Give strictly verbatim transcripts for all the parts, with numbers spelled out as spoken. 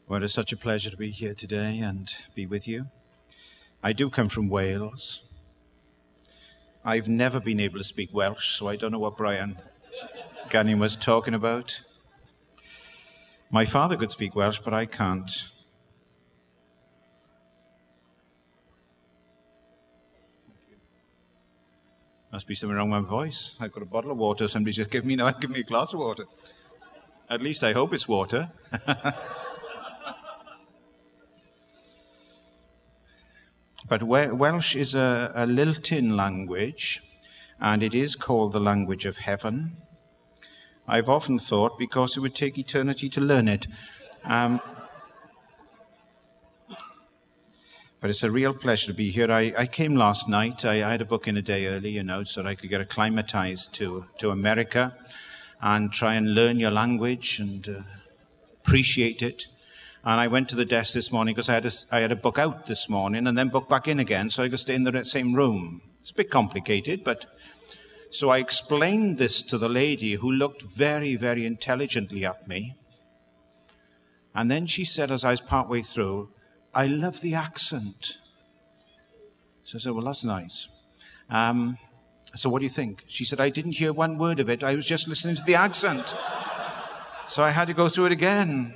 Well, it's such a pleasure to be here today and be with you. I do come from Wales. I've never been able to speak Welsh, so I don't know what Brian Gunning was talking about. My father could speak Welsh, but I can't. Must be something wrong with my voice. I've got a bottle of water. Somebody just give me now. Give me a glass of water. At least I hope it's water. But Welsh is a, a Liltin language, and it is called the language of heaven. I've often thought because it would take eternity to learn it. Um, but it's a real pleasure to be here. I, I came last night. I, I had a book in a day early, you know, so that I could get acclimatized to, to America and try and learn your language and uh, appreciate it. And I went to the desk this morning because I had a, I had a book out this morning and then book back in again so I could stay in the same room. It's a bit complicated, but... So I explained this to the lady who looked very, very intelligently at me. And then she said as I was partway through, "I love the accent." So I said, "Well, that's nice. Um, so what do you think?" She said, "I didn't hear one word of it. I was just listening to the accent." So I had to go through it again.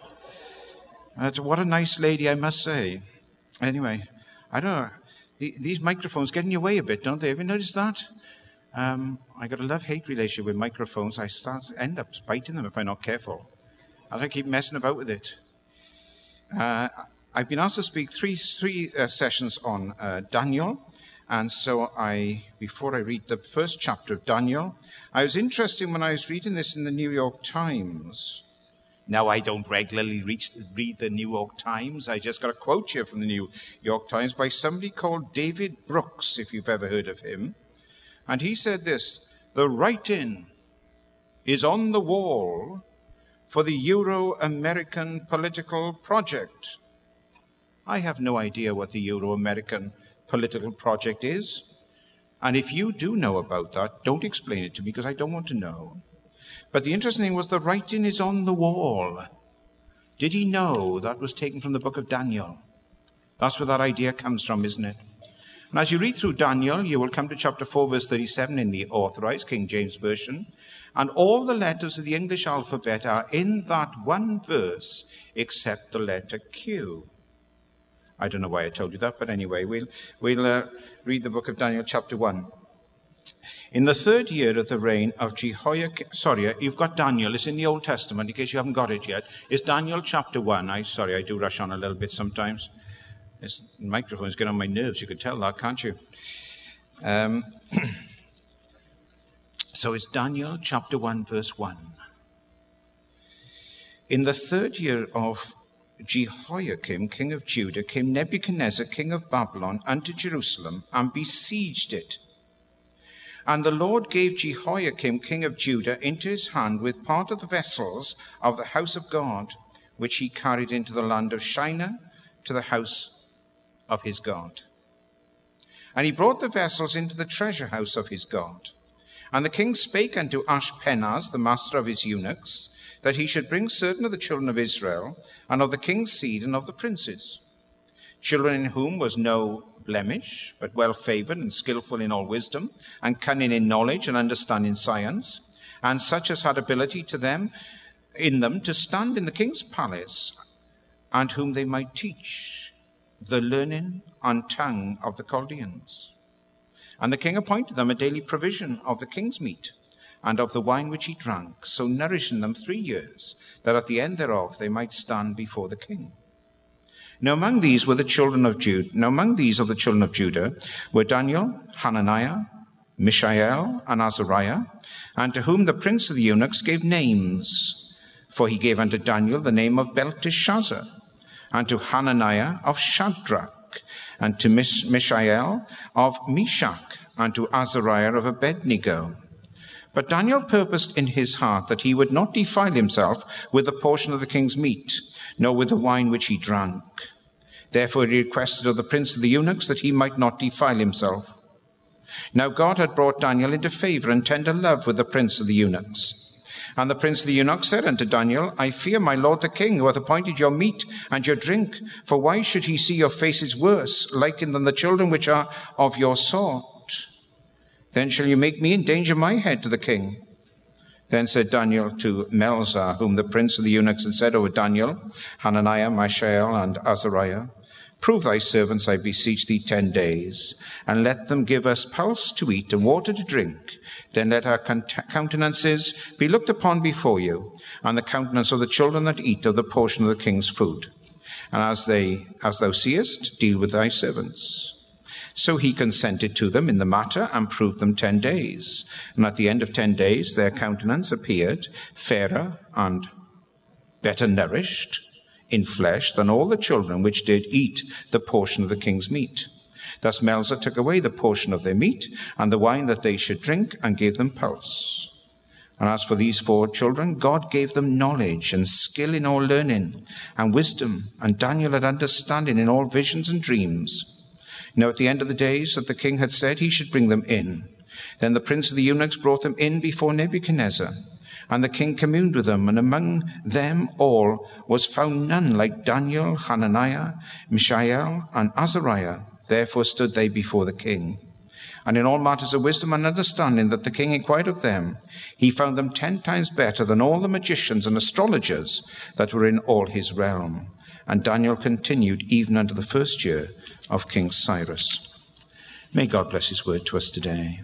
Uh, what a nice lady, I must say. Anyway, I don't know. The, these microphones get in your way a bit, don't they? Have you noticed that? Um, I got a love-hate relationship with microphones. I start end up biting them if I'm not careful. As I keep messing about with it. Uh, I've been asked to speak three, three uh, sessions on uh, Daniel. And so I, before I read the first chapter of Daniel, I was interested when I was reading this in the New York Times. Now, I don't regularly reach, read the New York Times. I just got a quote here from the New York Times by somebody called David Brooks, if you've ever heard of him. And he said this: "The writing is on the wall for the Euro-American political project." I have no idea what the Euro-American political project is. And if you do know about that, don't explain it to me because I don't want to know. But the interesting thing was the writing is on the wall. Did he know that was taken from the book of Daniel? That's where that idea comes from, isn't it? And as you read through Daniel, you will come to chapter four, verse thirty-seven in the Authorized King James Version. And all the letters of the English alphabet are in that one verse, except the letter Q. I don't know why I told you that, but anyway, we'll, we'll uh, read the book of Daniel, chapter one. In the third year of the reign of Jehoiakim, sorry, you've got Daniel, it's in the Old Testament, in case you haven't got it yet. It's Daniel chapter one. I Sorry, I do rush on a little bit sometimes. This microphone's getting on my nerves, you could tell that, can't you? Um, so it's Daniel chapter one, verse one. In the third year of Jehoiakim, king of Judah, came Nebuchadnezzar, king of Babylon, unto Jerusalem, and besieged it. And the Lord gave Jehoiakim, king of Judah, into his hand with part of the vessels of the house of God, which he carried into the land of Shinar, to the house of his God. And he brought the vessels into the treasure house of his God. And the king spake unto Ashpenaz, the master of his eunuchs, that he should bring certain of the children of Israel, and of the king's seed, and of the princes, children in whom was no blemish, but well favored and skillful in all wisdom, and cunning in knowledge and understanding science, and such as had ability to them in them to stand in the king's palace, and whom they might teach the learning and tongue of the Chaldeans. And the king appointed them a daily provision of the king's meat, and of the wine which he drank, so nourishing them three years, that at the end thereof they might stand before the king. Now among these were the children of Judah. Now among these of the children of Judah were Daniel, Hananiah, Mishael, and Azariah, and to whom the prince of the eunuchs gave names. For he gave unto Daniel the name of Belteshazzar, and to Hananiah of Shadrach, and to Mishael of Meshach, and to Azariah of Abednego. But Daniel purposed in his heart that he would not defile himself with the portion of the king's meat, nor with the wine which he drank. Therefore he requested of the prince of the eunuchs that he might not defile himself. Now God had brought Daniel into favor and tender love with the prince of the eunuchs. And the prince of the eunuchs said unto Daniel, I fear my lord the king, who hath appointed your meat and your drink. For why should he see your faces worse, likened than the children which are of your sort? Then shall you make me endanger my head to the king. Then said Daniel to Melzar, whom the prince of the eunuchs had said, O Daniel, Hananiah, Mishael, and Azariah, prove thy servants, I beseech thee, ten days, and let them give us pulse to eat and water to drink. Then let our countenances be looked upon before you, and the countenance of the children that eat of the portion of the king's food. And as they, as thou seest, deal with thy servants. So he consented to them in the matter, and proved them ten days. And at the end of ten days their countenance appeared fairer and better nourished in flesh than all the children which did eat the portion of the king's meat. Thus Melzar took away the portion of their meat, and the wine that they should drink, and gave them pulse. And as for these four children, God gave them knowledge and skill in all learning, and wisdom, and Daniel had understanding in all visions and dreams. Now at the end of the days that the king had said he should bring them in, then the prince of the eunuchs brought them in before Nebuchadnezzar. And the king communed with them, and among them all was found none like Daniel, Hananiah, Mishael, and Azariah. Therefore stood they before the king. And in all matters of wisdom and understanding that the king inquired of them, he found them ten times better than all the magicians and astrologers that were in all his realm. And Daniel continued even unto the first year of King Cyrus. May God bless his word to us today.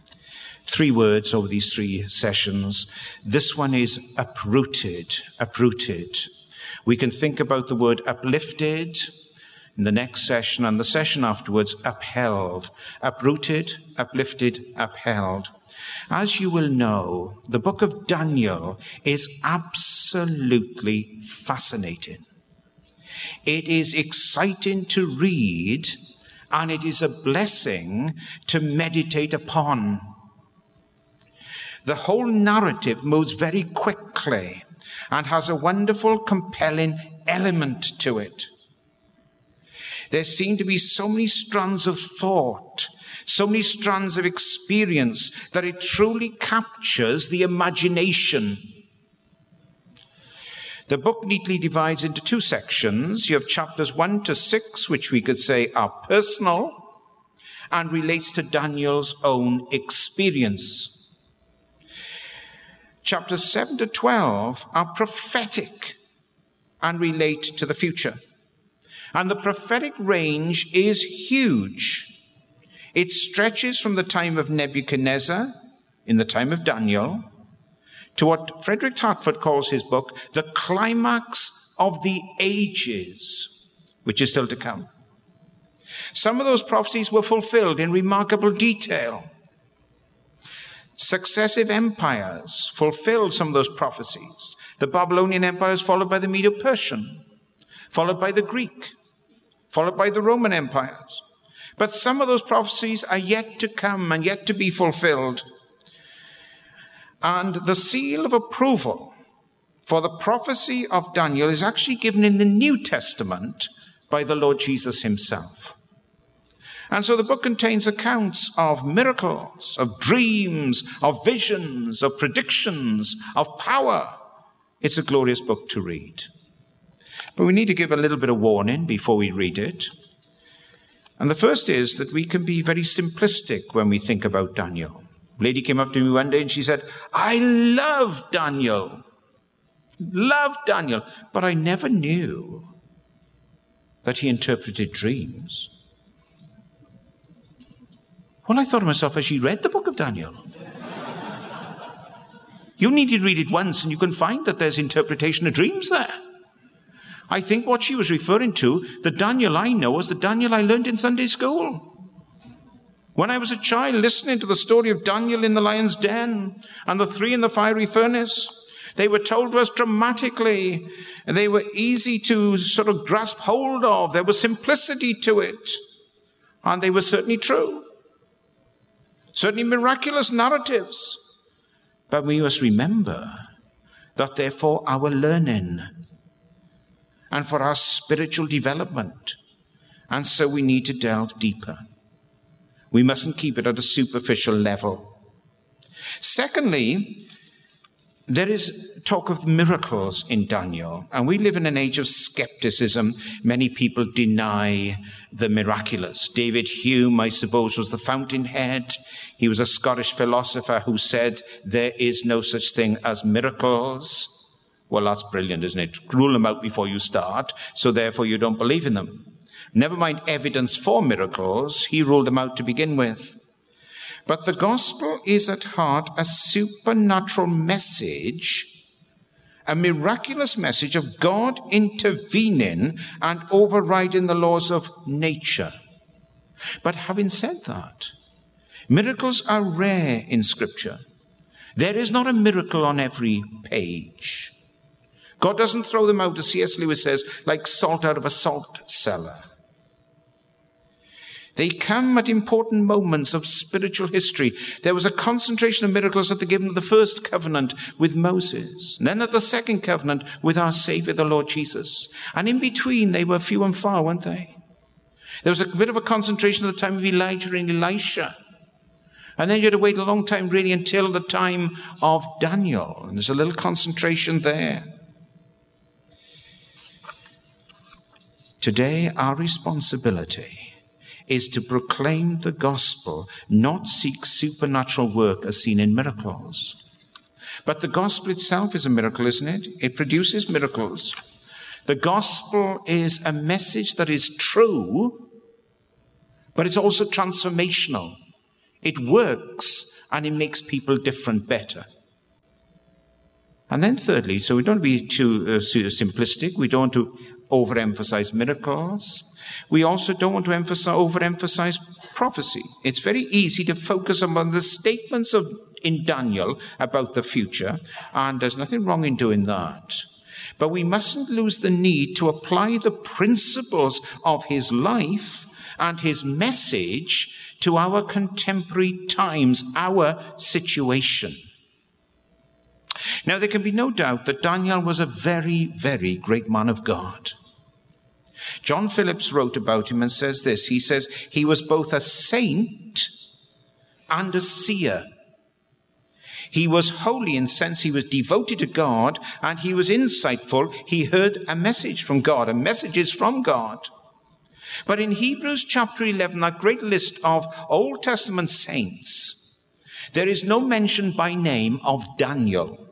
Three words over these three sessions. This one is uprooted, uprooted. We can think about the word uplifted in the next session, and the session afterwards, upheld. Uprooted, uplifted, upheld. As you will know, the book of Daniel is absolutely fascinating. It is exciting to read, and it is a blessing to meditate upon. The whole narrative moves very quickly and has a wonderful, compelling element to it. There seem to be so many strands of thought, so many strands of experience, that it truly captures the imagination. The book neatly divides into two sections. You have chapters one to six, which we could say are personal and relates to Daniel's own experience. Chapters seven to twelve are prophetic and relate to the future. And the prophetic range is huge. It stretches from the time of Nebuchadnezzar, in the time of Daniel, to what Frederick Hartford calls his book, the climax of the ages, which is still to come. Some of those prophecies were fulfilled in remarkable detail. Successive empires fulfilled some of those prophecies. The Babylonian Empire is followed by the Medo-Persian, followed by the Greek, followed by the Roman empires. But some of those prophecies are yet to come and yet to be fulfilled. And the seal of approval for the prophecy of Daniel is actually given in the New Testament by the Lord Jesus himself. And so the book contains accounts of miracles, of dreams, of visions, of predictions, of power. It's a glorious book to read. But we need to give a little bit of warning before we read it. And the first is that we can be very simplistic when we think about Daniel. A lady came up to me one day and she said, I love Daniel. Love Daniel. But I never knew that he interpreted dreams. Well, I thought to myself, has she read the book of Daniel? You need to read it once and you can find that there's interpretation of dreams there. I think what she was referring to, the Daniel I know, was the Daniel I learned in Sunday school. When I was a child listening to the story of Daniel in the lion's den and the three in the fiery furnace, they were told to us dramatically, and they were easy to sort of grasp hold of. There was simplicity to it, and they were certainly true. Certainly miraculous narratives. But we must remember that they're for our learning and for our spiritual development. And so we need to delve deeper. We mustn't keep it at a superficial level. Secondly, There is talk of miracles in Daniel, and we live in an age of skepticism. Many people deny the miraculous. David Hume, I suppose, was the fountainhead. He was a Scottish philosopher who said there is no such thing as miracles. Well, that's brilliant, isn't it? Rule them out before you start, so therefore you don't believe in them. Never mind evidence for miracles, he ruled them out to begin with. But the gospel is at heart a supernatural message, a miraculous message of God intervening and overriding the laws of nature. But having said that, miracles are rare in Scripture. There is not a miracle on every page. God doesn't throw them out, as C S Lewis says, like salt out of a salt cellar. They come at important moments of spiritual history. There was a concentration of miracles at the giving of the first covenant with Moses, and then at the second covenant with our Savior, the Lord Jesus. And in between, they were few and far, weren't they? There was a bit of a concentration at the time of Elijah and Elisha. And then you had to wait a long time, really, until the time of Daniel. And there's a little concentration there. Today, our responsibility is to proclaim the gospel, not seek supernatural work as seen in miracles. But the gospel itself is a miracle, isn't it? It produces miracles. The gospel is a message that is true, but it's also transformational. It works and it makes people different better. And then thirdly, so we don't want to be too uh, simplistic, we don't want to overemphasize miracles. We also don't want to emphasize, overemphasize prophecy. It's very easy to focus on the statements of in Daniel about the future, and there's nothing wrong in doing that. But we mustn't lose the need to apply the principles of his life and his message to our contemporary times, our situation. Now, there can be no doubt that Daniel was a very, very great man of God. John Phillips wrote about him and says this. He says, he was both a saint and a seer. He was holy in sense he was devoted to God, and he was insightful. He heard a message from God, a message from God. But in Hebrews chapter eleven, that great list of Old Testament saints, there is no mention by name of Daniel.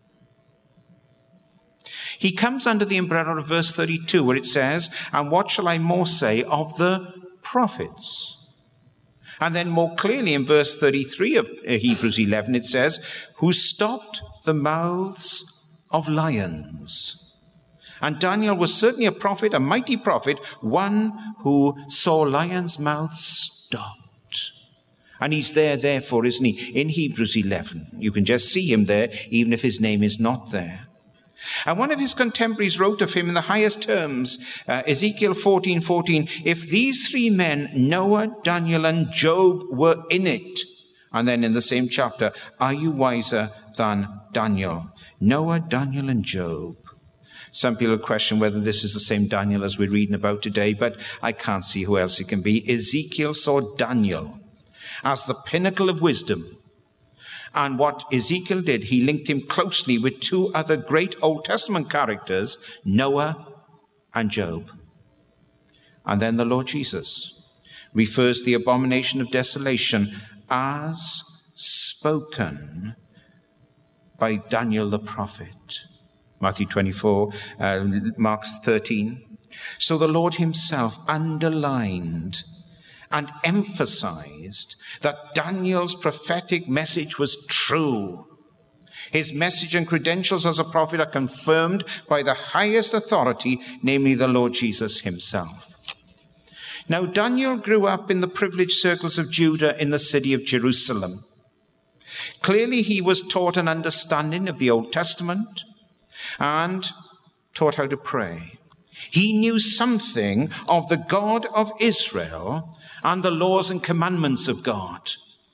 He comes under the umbrella of verse thirty-two, where it says, and what shall I more say of the prophets? And then more clearly in verse thirty-three of Hebrews eleven, it says, who stopped the mouths of lions. And Daniel was certainly a prophet, a mighty prophet, one who saw lions' mouths stopped. And he's there, therefore, isn't he, in Hebrews eleven. You can just see him there, even if his name is not there. And one of his contemporaries wrote of him in the highest terms, uh, Ezekiel fourteen fourteen, if these three men, Noah, Daniel, and Job, were in it, and then in the same chapter, are you wiser than Daniel? Noah, Daniel, and Job. Some people question whether this is the same Daniel as we're reading about today, but I can't see who else it can be. Ezekiel saw Daniel as the pinnacle of wisdom. And what Ezekiel did, he linked him closely with two other great Old Testament characters, Noah and Job. And then the Lord Jesus refers to the abomination of desolation as spoken by Daniel the prophet. Matthew twenty-four, uh, Mark thirteen. So the Lord himself underlined and emphasized that Daniel's prophetic message was true. His message and credentials as a prophet are confirmed by the highest authority, namely the Lord Jesus himself. Now, Daniel grew up in the privileged circles of Judah in the city of Jerusalem. Clearly, he was taught an understanding of the Old Testament and taught how to pray. He knew something of the God of Israel and the laws and commandments of God.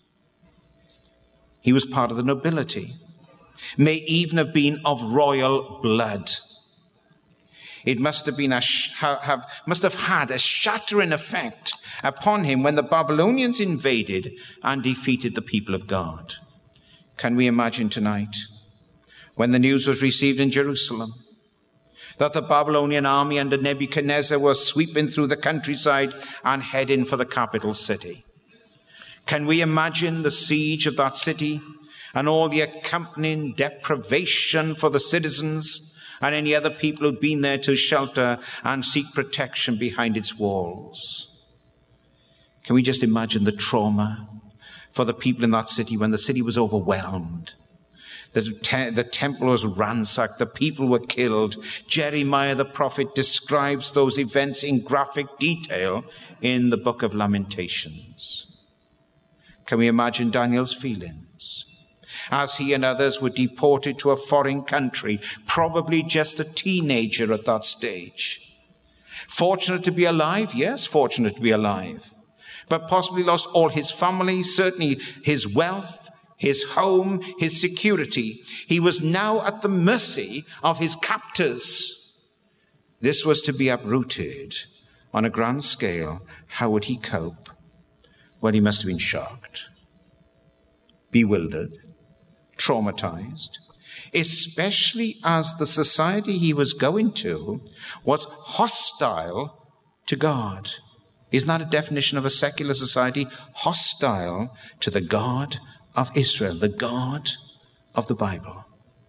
He was part of the nobility, may even have been of royal blood. It must have been a have must have had a shattering effect upon him when the Babylonians invaded and defeated the people of God. Can we imagine tonight when the news was received in Jerusalem that the Babylonian army under Nebuchadnezzar was sweeping through the countryside and heading for the capital city. Can we imagine the siege of that city and all the accompanying deprivation for the citizens and any other people who'd been there to shelter and seek protection behind its walls? Can we just imagine the trauma for the people in that city when the city was overwhelmed? The, te- the temple was ransacked, the people were killed. Jeremiah the prophet describes those events in graphic detail in the book of Lamentations. Can we imagine Daniel's feelings as he and others were deported to a foreign country, probably just a teenager at that stage? Fortunate to be alive? Yes, fortunate to be alive. But possibly lost all his family, certainly his wealth, his home, his security. He was now at the mercy of his captors. This was to be uprooted on a grand scale. How would he cope? Well, he must have been shocked, bewildered, traumatized, especially as the society he was going to was hostile to God. Isn't that a definition of a secular society? Hostile to the God of Israel, the God of the Bible.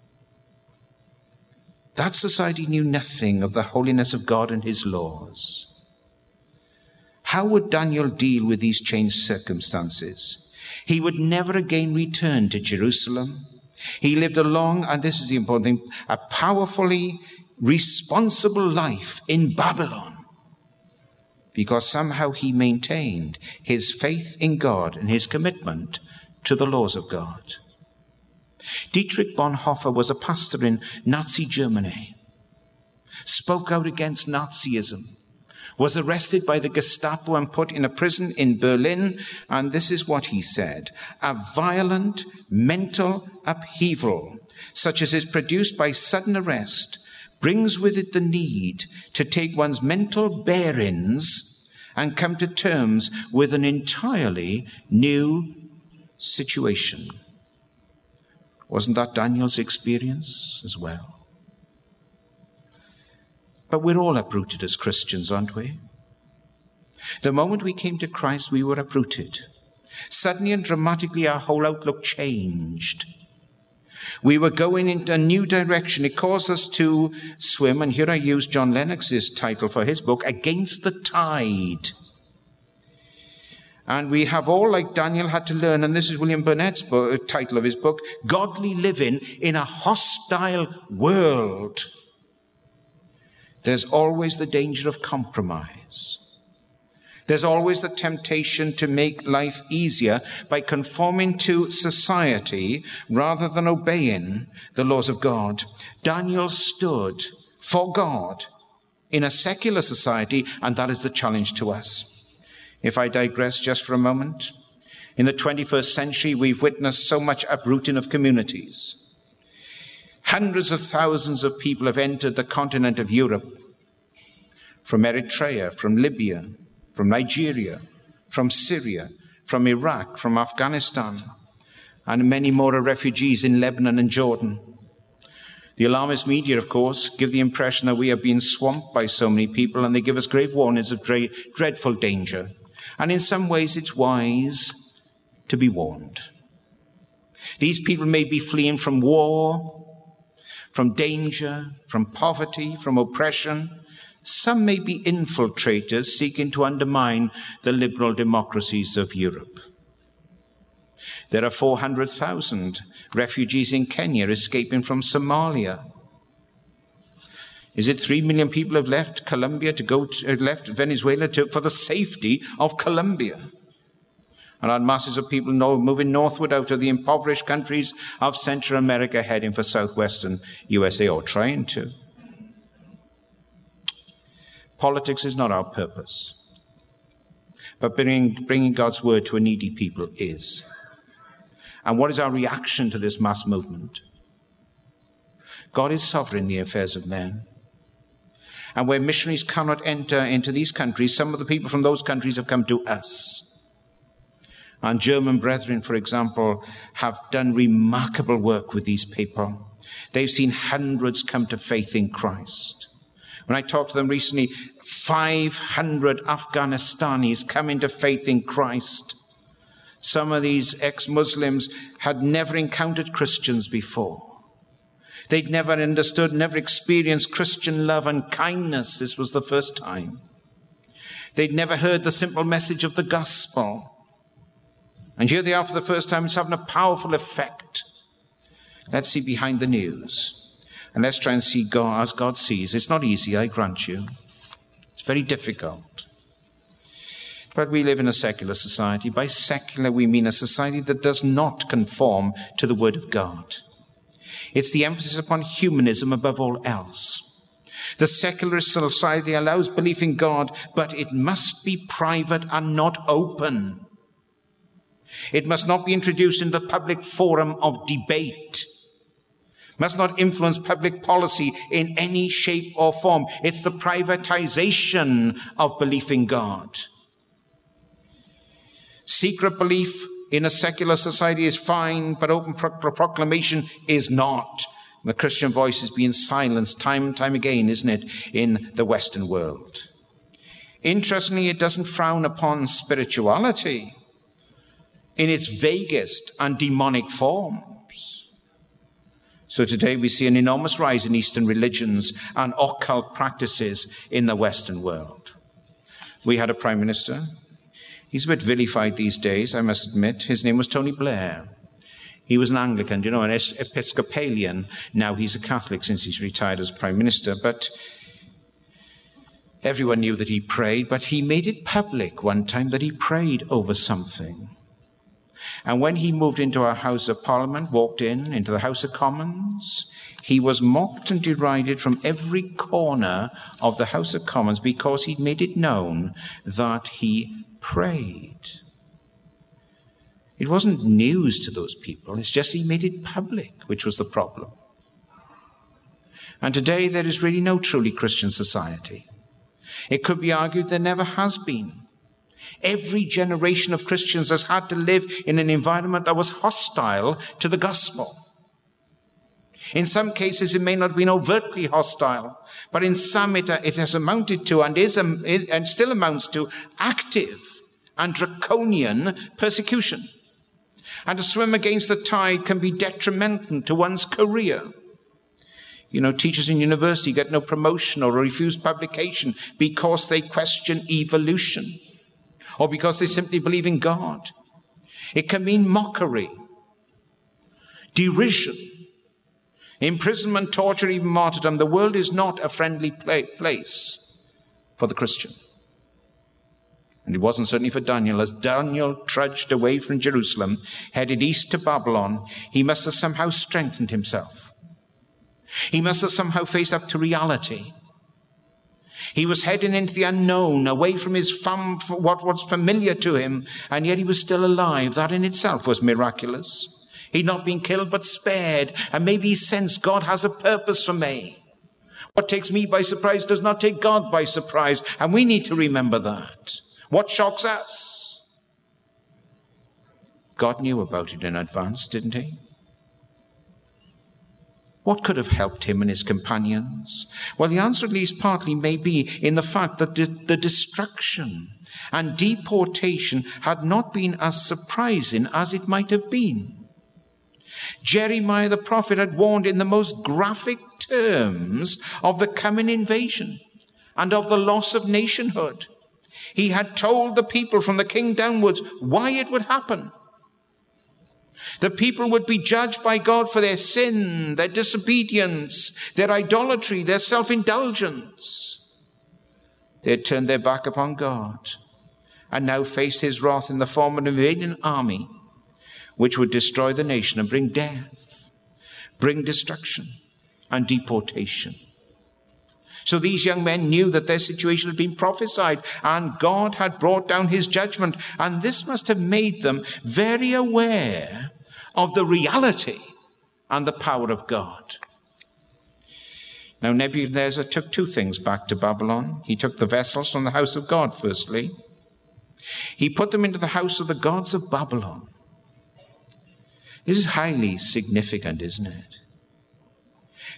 That society knew nothing of the holiness of God and his laws. How would Daniel deal with these changed circumstances? He would never again return to Jerusalem. He lived a long, and this is the important thing, a powerfully responsible life in Babylon, because somehow he maintained his faith in God and his commitment to the laws of God. Dietrich Bonhoeffer was a pastor in Nazi Germany, spoke out against Nazism, was arrested by the Gestapo and put in a prison in Berlin, and this is what he said: "A violent mental upheaval, such as is produced by sudden arrest, brings with it the need to take one's mental bearings and come to terms with an entirely new situation." Wasn't that Daniel's experience as well? But we're all uprooted as Christians, aren't we? The moment we came to Christ, we were uprooted. Suddenly and dramatically, our whole outlook changed. We were going in a new direction. It caused us to swim, and here I use John Lennox's title for his book, "Against the Tide." And we have all, like Daniel, had to learn, and this is William Burnett's book, title of his book, "Godly Living in a Hostile World." There's always the danger of compromise. There's always the temptation to make life easier by conforming to society rather than obeying the laws of God. Daniel stood for God in a secular society, and that is the challenge to us. If I digress just for a moment, in the twenty-first century, we've witnessed so much uprooting of communities. Hundreds of thousands of people have entered the continent of Europe, from Eritrea, from Libya, from Nigeria, from Syria, from Iraq, from Afghanistan, and many more are refugees in Lebanon and Jordan. The alarmist media, of course, give the impression that we are being swamped by so many people, and they give us grave warnings of dre- dreadful danger. And in some ways, it's wise to be warned. These people may be fleeing from war, from danger, from poverty, from oppression. Some may be infiltrators seeking to undermine the liberal democracies of Europe. There are four hundred thousand refugees in Kenya escaping from Somalia. Is it three million people have left Colombia to go to, left Venezuela to, for the safety of Colombia? And our masses of people know, moving northward out of the impoverished countries of Central America, heading for southwestern U S A, or trying to. Politics is not our purpose, but bringing, bringing God's word to a needy people is. And what is our reaction to this mass movement? God is sovereign in the affairs of men. And where missionaries cannot enter into these countries, some of the people from those countries have come to us. And German brethren, for example, have done remarkable work with these people. They've seen hundreds come to faith in Christ. When I talked to them recently, five hundred Afghanistanis come into faith in Christ. Some of these ex-Muslims had never encountered Christians before. They'd never understood, never experienced Christian love and kindness. This was the first time. They'd never heard the simple message of the gospel. And here they are for the first time. It's having a powerful effect. Let's see behind the news. And let's try and see God as God sees. It's not easy, I grant you. It's very difficult. But we live in a secular society. By secular, we mean a society that does not conform to the Word of God. It's the emphasis upon humanism above all else. The secular society allows belief in God, but it must be private and not open. It must not be introduced into the public forum of debate. Must not influence public policy in any shape or form. It's the privatization of belief in God. Secret belief in a secular society is fine, but open proclamation is not. The Christian voice is being silenced time and time again, isn't it, in the Western world. Interestingly, it doesn't frown upon spirituality in its vaguest and demonic forms. So today we see an enormous rise in Eastern religions and occult practices in the Western world. We had a prime minister. He's a bit vilified these days, I must admit. His name was Tony Blair. He was an Anglican, you know, an Episcopalian. Now he's a Catholic since he's retired as prime minister. But everyone knew that he prayed, but he made it public one time that he prayed over something. And when he moved into our House of Parliament, walked in, into the House of Commons, he was mocked and derided from every corner of the House of Commons because he'd made it known that he prayed. It wasn't news to those people, it's just he made it public, which was the problem. And today there is really no truly Christian society. It could be argued there never has been. Every generation of Christians has had to live in an environment that was hostile to the gospel. In some cases, it may not have been overtly hostile, but in some it, it has amounted to and is and still amounts to active and draconian persecution. And to swim against the tide can be detrimental to one's career. You know, teachers in university get no promotion or refuse publication because they question evolution, or because they simply believe in God. It can mean mockery, derision, imprisonment, torture, even martyrdom. The world is not a friendly place for the Christian. And it wasn't certainly for Daniel. As Daniel trudged away from Jerusalem, headed east to Babylon, he must have somehow strengthened himself. He must have somehow faced up to reality. He was heading into the unknown, away from his fam- what was familiar to him, and yet he was still alive. That in itself was miraculous. He'd not been killed but spared, and maybe he sensed God has a purpose for me. What takes me by surprise does not take God by surprise, and we need to remember that. What shocks us? God knew about it in advance, didn't he? What could have helped him and his companions? Well, the answer at least partly may be in the fact that the destruction and deportation had not been as surprising as it might have been. Jeremiah the prophet had warned in the most graphic terms of the coming invasion and of the loss of nationhood. He had told the people from the king downwards why it would happen. The people would be judged by God for their sin, their disobedience, their idolatry, their self-indulgence. They had turned their back upon God and now faced his wrath in the form of an invading army which would destroy the nation and bring death, bring destruction and deportation. So these young men knew that their situation had been prophesied and God had brought down his judgment. And this must have made them very aware of the reality and the power of God. Now Nebuchadnezzar took two things back to Babylon. He took the vessels from the house of God, firstly. He put them into the house of the gods of Babylon. This is highly significant, isn't it?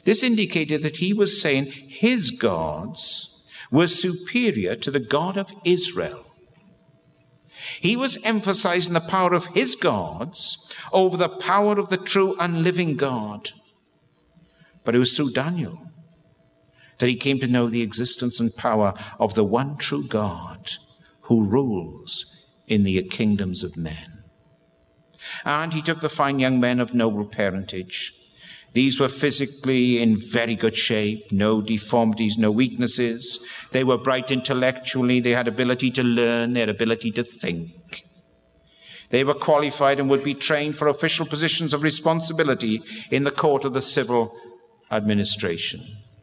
This indicated that he was saying his gods were superior to the God of Israel. He was emphasizing the power of his gods over the power of the true and living God. But it was through Daniel that he came to know the existence and power of the one true God who rules in the kingdoms of men. And he took the fine young men of noble parentage. These were physically in very good shape, no deformities, no weaknesses. They were bright intellectually. They had ability to learn, their ability to think. They were qualified and would be trained for official positions of responsibility in the court of the civil administration.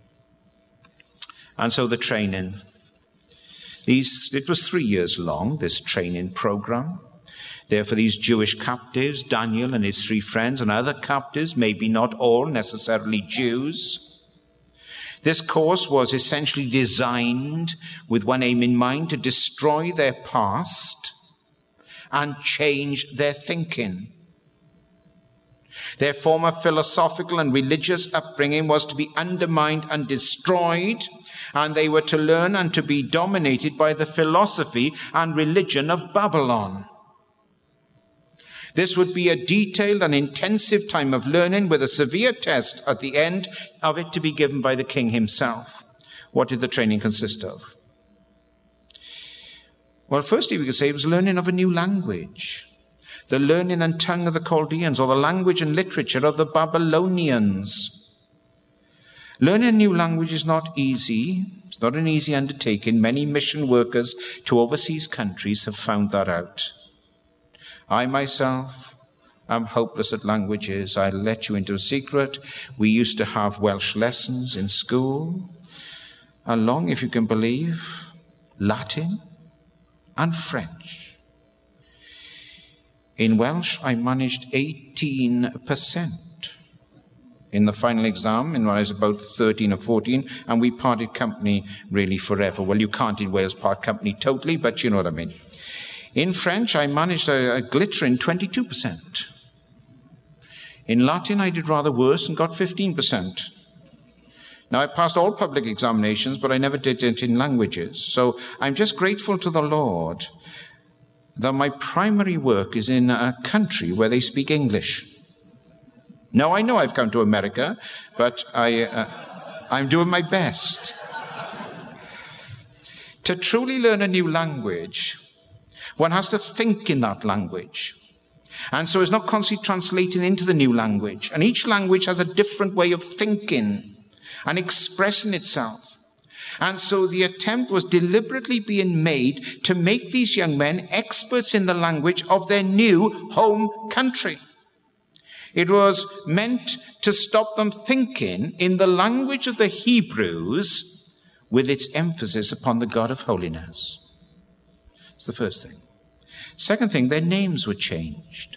And so the training, these, it was three years long, this training program. Therefore, these Jewish captives, Daniel and his three friends, and other captives, maybe not all necessarily Jews. This course was essentially designed with one aim in mind: to destroy their past and change their thinking. Their former philosophical and religious upbringing was to be undermined and destroyed, and they were to learn and to be dominated by the philosophy and religion of Babylon. This would be a detailed and intensive time of learning, with a severe test at the end of it to be given by the king himself. What did the training consist of? Well, firstly, we could say it was learning of a new language, the learning and tongue of the Chaldeans, or the language and literature of the Babylonians. Learning a new language is not easy. It's not an easy undertaking. Many mission workers to overseas countries have found that out. I myself am hopeless at languages. I'll let you into a secret. We used to have Welsh lessons in school, along, if you can believe, Latin and French. In Welsh, I managed eighteen percent in the final exam, and when I was about thirteen or fourteen, and we parted company really forever. Well, you can't in Wales part company totally, but you know what I mean. In French, I managed a, a glittering twenty-two percent. In Latin, I did rather worse and got fifteen percent. Now, I passed all public examinations, but I never did it in languages. So I'm just grateful to the Lord that my primary work is in a country where they speak English. Now, I know I've come to America, but I, uh, I'm doing my best. To truly learn a new language, one has to think in that language. And so it's not constantly translating into the new language. And each language has a different way of thinking and expressing itself. And so the attempt was deliberately being made to make these young men experts in the language of their new home country. It was meant to stop them thinking in the language of the Hebrews, with its emphasis upon the God of holiness. That's the first thing. Second thing, their names were changed.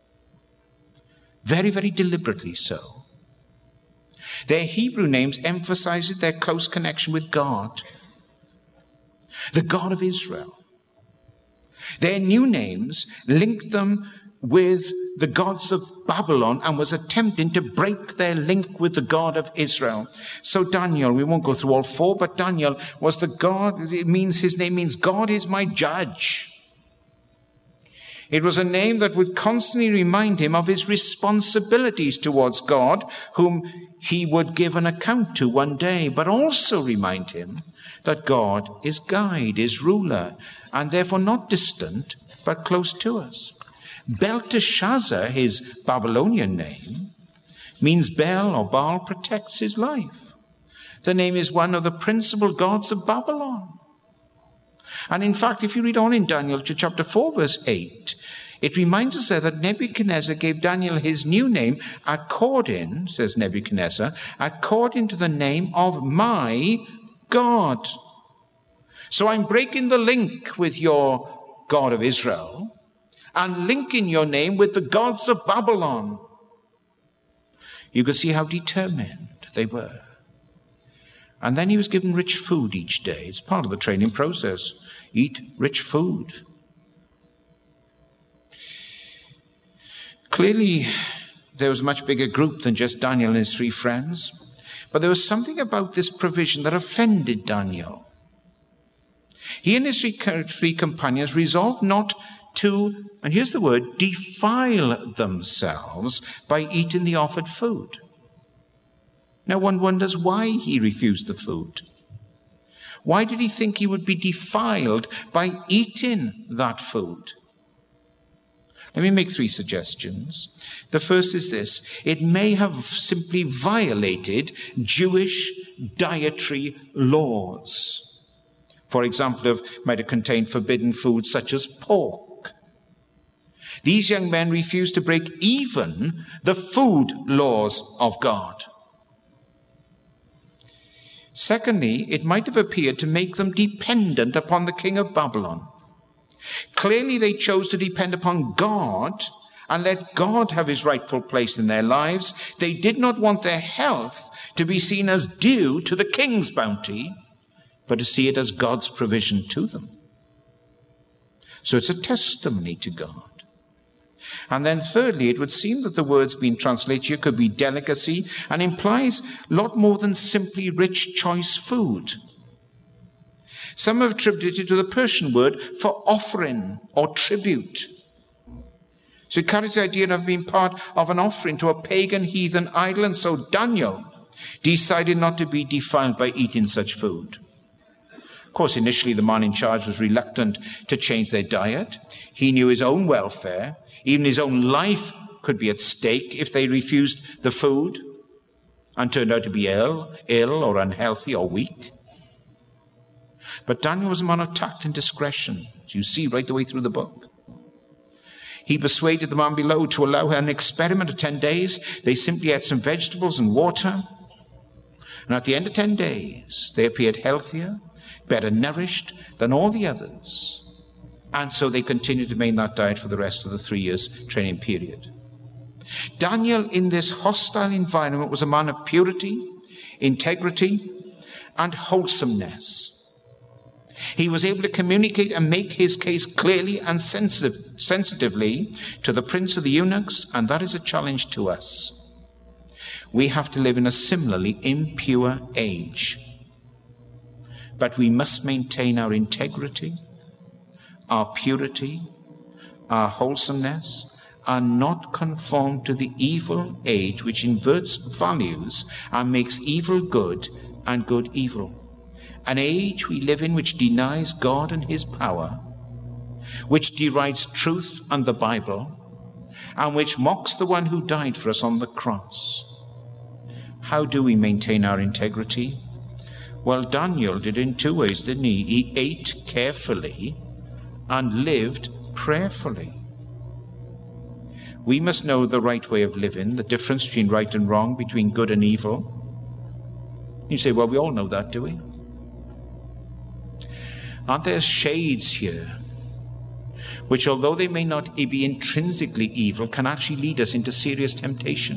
Very, very deliberately so. Their Hebrew names emphasized their close connection with God, the God of Israel. Their new names linked them with the gods of Babylon and was attempting to break their link with the God of Israel. So Daniel, we won't go through all four, but Daniel was the God, it means, his name means God is my judge. It was a name that would constantly remind him of his responsibilities towards God, whom he would give an account to one day, but also remind him that God is guide, is ruler, and therefore not distant, but close to us. Belteshazzar, his Babylonian name, means Bel or Baal protects his life. The name is one of the principal gods of Babylon. And in fact, if you read on in Daniel chapter four, verse eight, it reminds us there that Nebuchadnezzar gave Daniel his new name according, says Nebuchadnezzar, according to the name of my God. So I'm breaking the link with your God of Israel and linking your name with the gods of Babylon. You could see how determined they were. And then he was given rich food each day. It's part of the training process. Eat rich food. Clearly, there was a much bigger group than just Daniel and his three friends. But there was something about this provision that offended Daniel. He and his three companions resolved not to, and here's the word, defile themselves by eating the offered food. Now one wonders why he refused the food. Why did he think he would be defiled by eating that food? Let me make three suggestions. The first is this: it may have simply violated Jewish dietary laws. For example, it might have contained forbidden foods such as pork. These young men refused to break even the food laws of God. Secondly, it might have appeared to make them dependent upon the king of Babylon. Clearly, they chose to depend upon God and let God have his rightful place in their lives. They did not want their health to be seen as due to the king's bounty, but to see it as God's provision to them. So it's a testimony to God. And then thirdly, it would seem that the words being translated here could be delicacy and implies a lot more than simply rich choice food. Some have attributed it to the Persian word for offering or tribute. So it carries the idea of being part of an offering to a pagan heathen idol, and so Daniel decided not to be defiled by eating such food. Of course, initially the man in charge was reluctant to change their diet. He knew his own welfare. Even his own life could be at stake if they refused the food and turned out to be ill, ill or unhealthy or weak. But Daniel was a man of tact and discretion, as you see right the way through the book. He persuaded the man below to allow an experiment of ten days. They simply had some vegetables and water. And at the end of ten days, they appeared healthier, better nourished than all the others. And so they continued to maintain that diet for the rest of the three years training period. Daniel, in this hostile environment, was a man of purity, integrity, and wholesomeness. He was able to communicate and make his case clearly and sensitive, sensitively to the prince of the eunuchs, and that is a challenge to us. We have to live in a similarly impure age. But we must maintain our integrity, our purity, our wholesomeness, and not conform to the evil age which inverts values and makes evil good and good evil. An age we live in which denies God and his power, which derides truth and the Bible, and which mocks the one who died for us on the cross. How do we maintain our integrity? Well, Daniel did in two ways, didn't he? He ate carefully and lived prayerfully. We must know the right way of living, the difference between right and wrong, between good and evil. You say, well, we all know that, do we? Aren't there shades here which, although they may not be intrinsically evil, can actually lead us into serious temptation?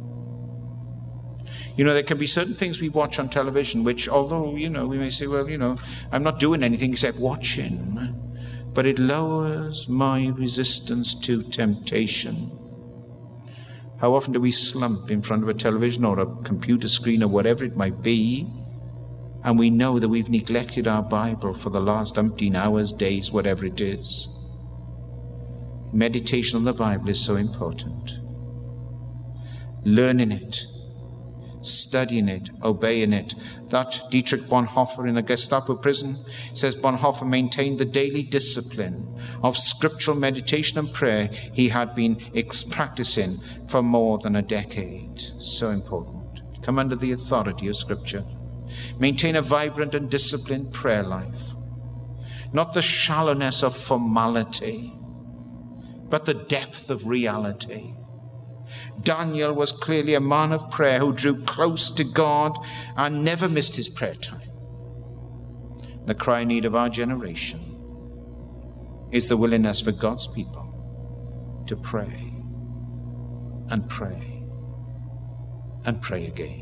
You know, there can be certain things we watch on television which, although, you know, we may say, well, you know, I'm not doing anything except watching, but it lowers my resistance to temptation. How often do we slump in front of a television or a computer screen or whatever it might be, and we know that we've neglected our Bible for the last umpteen hours, days, whatever it is? Meditation on the Bible is so important. Learning it, studying it, obeying it. That Dietrich Bonhoeffer in a Gestapo prison says Bonhoeffer maintained the daily discipline of scriptural meditation and prayer he had been ex- practicing for more than a decade. So important. Come under the authority of Scripture. Maintain a vibrant and disciplined prayer life. Not the shallowness of formality, but the depth of reality. Daniel was clearly a man of prayer who drew close to God and never missed his prayer time. The crying need of our generation is the willingness for God's people to pray and pray and pray again.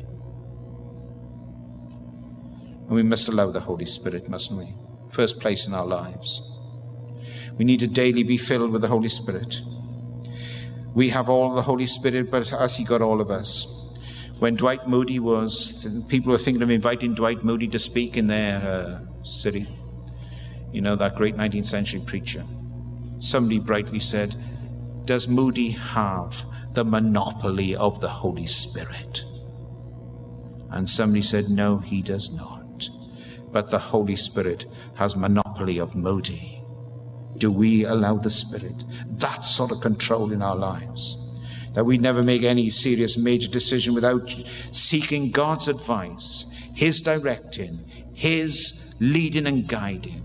And we must allow the Holy Spirit, mustn't we? First place in our lives. We need to daily be filled with the Holy Spirit. We have all the Holy Spirit, but has he got all of us? When Dwight Moody was, people were thinking of inviting Dwight Moody to speak in their uh, city. You know, that great nineteenth century preacher. Somebody brightly said, does Moody have the monopoly of the Holy Spirit? And somebody said, no, he does not. But the Holy Spirit has monopoly of Moody. Do we allow the Spirit that sort of control in our lives? That we never make any serious major decision without seeking God's advice, His directing, His leading and guiding.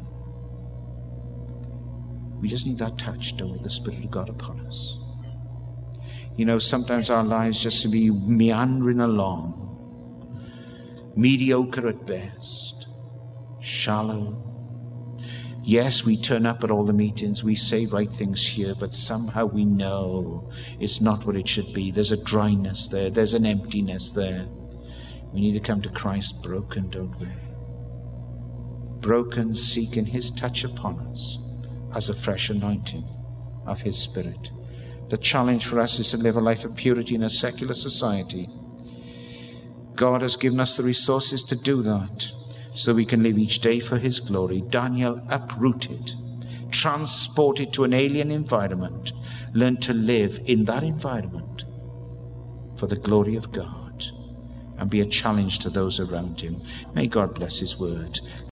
We just need that touch, don't we? The Spirit of God upon us. You know, sometimes our lives just to be meandering along, mediocre at best, shallow. Yes, we turn up at all the meetings, we say right things here, but somehow we know it's not what it should be. There's a dryness there, there's an emptiness there. We need to come to Christ broken, don't we? Broken, seeking His touch upon us as a fresh anointing of His Spirit. The challenge for us is to live a life of purity in a secular society. God has given us the resources to do that, so we can live each day for His glory. Daniel uprooted, transported to an alien environment, learned to live in that environment for the glory of God and be a challenge to those around him. May God bless His word.